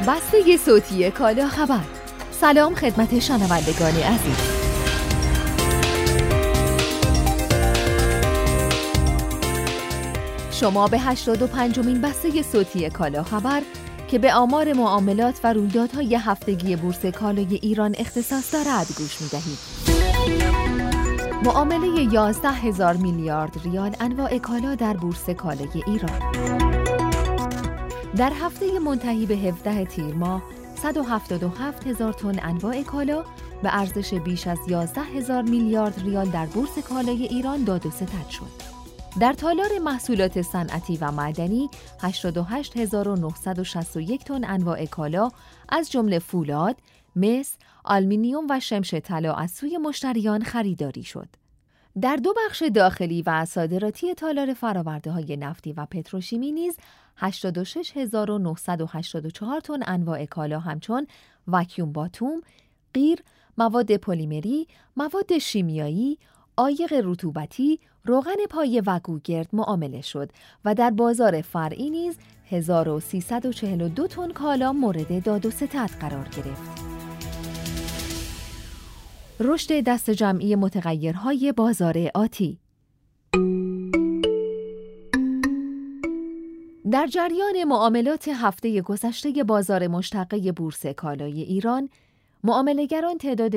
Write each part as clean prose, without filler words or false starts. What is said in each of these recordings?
بسته صوتی کالا خبر. سلام خدمت شنوندگان عزیز. شما به 85مین بسته صوتی کالا خبر که به آمار معاملات و رویدادهای هفتگی بورس کالای ایران اختصاص دارد گوش می‌دهید. معامله 11,000 میلیارد ریال انواع کالا در بورس کالای ایران. در هفته منتهی به 17 تیر ماه 177,000 تن انواع کالا به ارزش بیش از 11,000 میلیارد ریال در بورس کالای ایران داد و ستد شد. در تالار محصولات صنعتی و معدنی 88,961 تن انواع کالا از جمله فولاد، مس، آلومینیوم و شمش طلا از سوی مشتریان خریداری شد. در دو بخش داخلی و صادراتی تالار فرآورده‌های نفتی و پتروشیمی نیز 86,984 تن انواع کالا همچون واکیوم باتوم، قیر، مواد پلیمری، مواد شیمیایی، عایق رطوبتی، روغن پایه و گوگرد معامله شد و در بازار فرعی نیز 1342 تن کالا مورد داد و ستد قرار گرفت. رشد دست جمعی متغیرهای بازار آتی. در جریان معاملات هفته گذشته بازار مشتقه بورس کالای ایران، معامله‌گران تعداد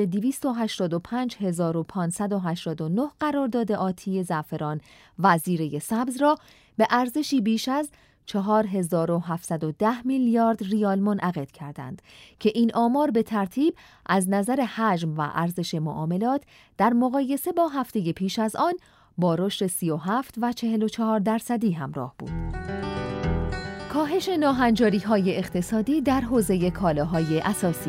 285,589 قرارداد آتی زعفران و زیره سبز را به ارزشی بیش از 4,710 میلیارد ریال منعقد کردند که این آمار به ترتیب از نظر حجم و ارزش معاملات در مقایسه با هفته پیش از آن با رشد 37 و 44% همراه بود. کاهش ناهنجاری‌های اقتصادی در حوزه کالاهای اساسی.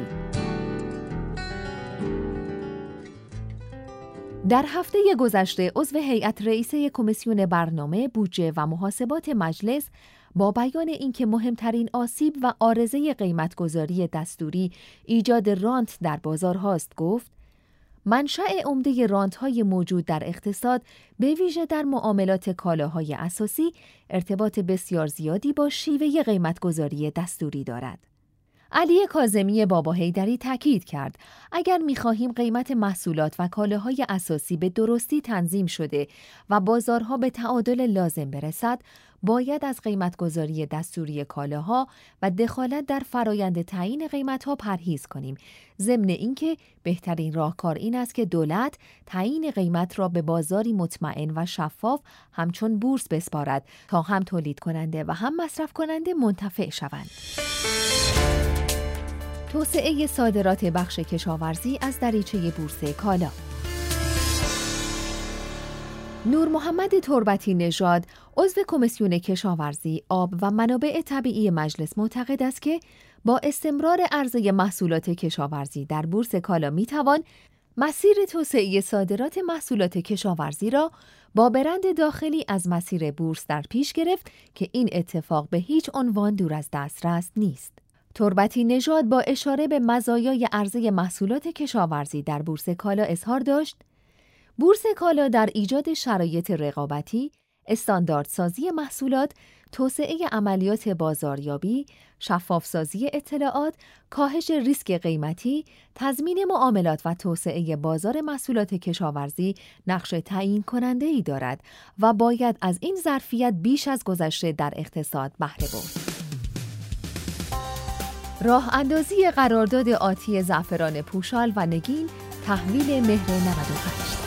در هفته گذشته عضو هیئت رئیسه کمیسیون برنامه، بودجه و محاسبات مجلس با بیان اینکه مهمترین آسیب و عارضه قیمتگذاری دستوری ایجاد رانت در بازارهاست گفت: منشأ عمده رانت‌های موجود در اقتصاد به ویژه در معاملات کالاهای اساسی ارتباط بسیار زیادی با شیوه قیمتگذاری دستوری دارد. علی کاظمی باباحیدری تاکید کرد اگر می‌خواهیم قیمت محصولات و کالاهای اساسی به درستی تنظیم شده و بازارها به تعادل لازم برسد، باید از قیمتگذاری دستوری کالاها و دخالت در فرایند تعیین قیمت‌ها پرهیز کنیم، ضمن اینکه بهترین راهکار این است که دولت تعیین قیمت را به بازاری مطمئن و شفاف همچون بورس بسپارد تا هم تولید کننده و هم مصرف کننده منتفع شوند. توسعه صادرات بخش کشاورزی از دریچه بورس کالا. نور محمد تربتی نژاد، عضو کمیسیون کشاورزی، آب و منابع طبیعی مجلس معتقد است که با استمرار عرضه محصولات کشاورزی در بورس کالا میتوان مسیر توسعه صادرات محصولات کشاورزی را با برند داخلی از مسیر بورس در پیش گرفت که این اتفاق به هیچ عنوان دور از دسترس نیست. تربتی نژاد با اشاره به مزایای عرضه محصولات کشاورزی در بورس کالا اظهار داشت: بورس کالا در ایجاد شرایط رقابتی، استانداردسازی محصولات، توسعه عملیات بازاریابی، شفافسازی اطلاعات، کاهش ریسک قیمتی، تضمین معاملات و توسعه بازار محصولات کشاورزی نقش تعیین کننده‌ای دارد و باید از این ظرفیت بیش از گذشته در اقتصاد بهره برد. راه اندازی قرارداد آتی زعفران پوشال و نگین تحویل مهر 98.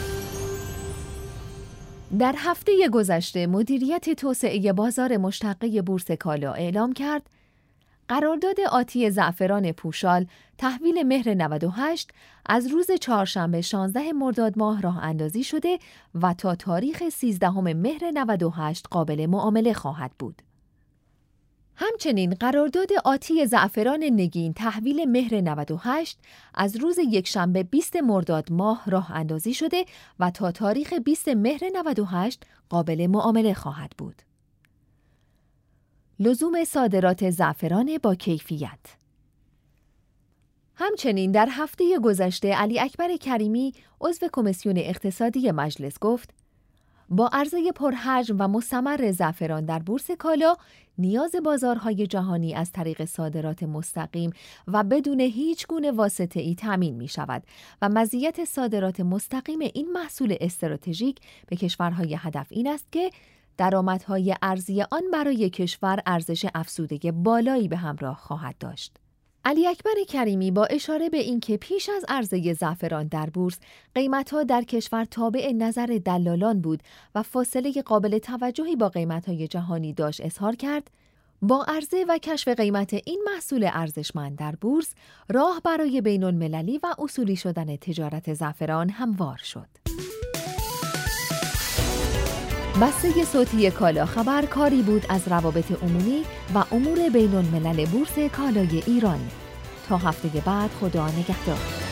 در هفته گذشته مدیریت توسعه بازار مشتقه بورس کالا اعلام کرد قرارداد آتی زعفران پوشال تحویل مهر 98 از روز چهارشنبه 16 مرداد ماه راه اندازی شده و تا تاریخ 13 مهر 98 قابل معامله خواهد بود. همچنین قرارداد آتی زعفران نگین تحویل مهر 98 از روز یکشنبه 20 مرداد ماه راه اندازی شده و تا تاریخ 20 مهر 98 قابل معامله خواهد بود. لزوم صادرات زعفران با کیفیت. همچنین در هفته گذشته علی اکبر کریمی عضو کمیسیون اقتصادی مجلس گفت با عرضه پرحجم و مستمر زعفران در بورس کالا، نیاز بازارهای جهانی از طریق صادرات مستقیم و بدون هیچ گونه واسطه‌ای تامین می‌شود و مزیت صادرات مستقیم این محصول استراتژیک به کشورهای هدف این است که درآمدهای ارزی آن برای کشور ارزش افزوده بالایی به همراه خواهد داشت. علی اکبر کریمی با اشاره به اینکه پیش از عرضه زعفران در بورس، قیمت‌ها در کشور تابع نظر دلالان بود و فاصله قابل توجهی با قیمت‌های جهانی داشت اظهار کرد: با عرضه و کشف قیمت این محصول ارزشمند در بورس، راه برای بین‌المللی و اصولی شدن تجارت زعفران هموار شد. بسته صوتی کالا خبر کاری بود از روابط عمومی و امور بین‌الملل بورس کالای ایران. تا هفته بعد، خدا نگهدار.